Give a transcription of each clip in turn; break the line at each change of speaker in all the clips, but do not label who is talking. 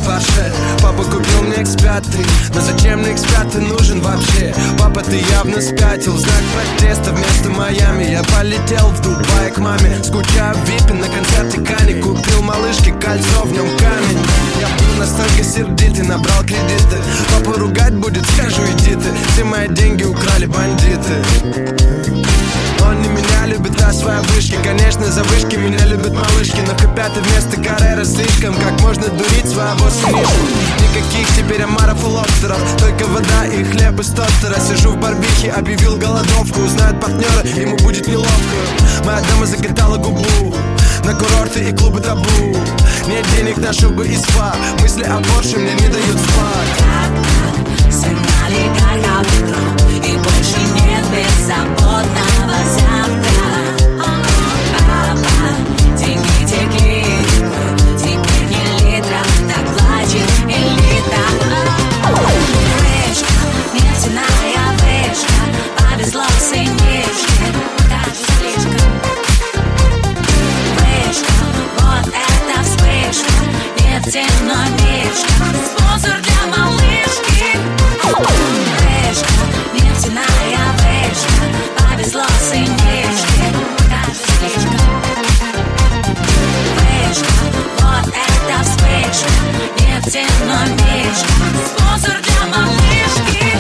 Порше. Папа купил мне X5, но зачем мне X5 нужен вообще? Папа, ты явно спятил, знак протеста вместо Майами. Я полетел в Дубай к маме, скучаю в випе на концерте Кани. Купил малышке кольцо, в нем камень. Я был настолько сердитый, набрал кредиты. Папа ругать будет, скажу, иди ты. Все мои деньги украли бандиты. Он не меня любит, а свои вышки. Конечно, за вышки меня любят малышки. Но К5 вместо Каррера слишком. Как можно дурить своего сынишку? Никаких теперь омаров и лобстеров, только вода и хлеб из тостера. Сижу в барбихе, объявил голодовку. Узнают партнера, ему будет неловко. Моя дама закатала губу на курорты и клубы табу. Нет денег на шубы и спа. Мысли о Порше мне не дают спать.
Сигнали как утро, и больше нет беззаботного завтра. Папа, деньги текли, теперь не литра, так плачет элита. Вышка, нефтяная вышка, повезло сынишке, даже слишком. Вышка, вот эта вспышка, нефтяной мишка, спонсор для малышки. Вышка, нефтяная вышка, повезло сынишке, даже слишком. Вышка, вот эта вспышка, нефтяной мишка, спонсор для малышки.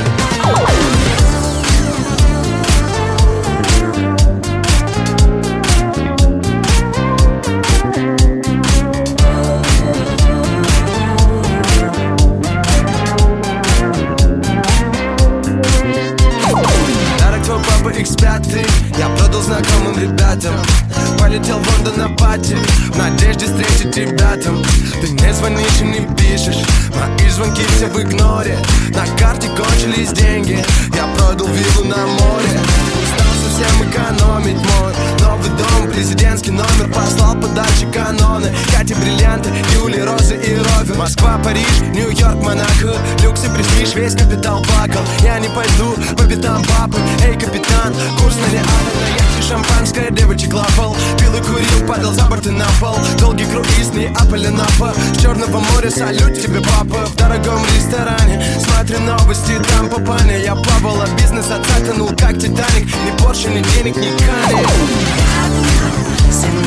X5 я продал знакомым ребятам. Полетел в Лондон на пати в надежде встретить тебя там. Ты не звонишь и не пишешь, мои звонки все в игноре. На карте кончились деньги, я продал виллу на море. Устал совсем экономить мой новый дом, президентский номер. Послал подальше каноны, Катя бриллианты, Юли, розы и ровер. Москва, Париж, Нью-Йорк, Монако, люкс и престиж, весь капитал плакал. Я не пойду по пятам папы. Эй, капитан, курс на реалы, на яхте шампанское, девочек лапал. Пил и курил, падал за борт и на пол. Долгий круиз, Неаполя, Напа. С Черного моря салют тебе, папа. В дорогом ресторане смотрю новости, там попали. Я плавал, а бизнес отца тонул, как Титаник. Ни Порше, ни денег, ни Кани.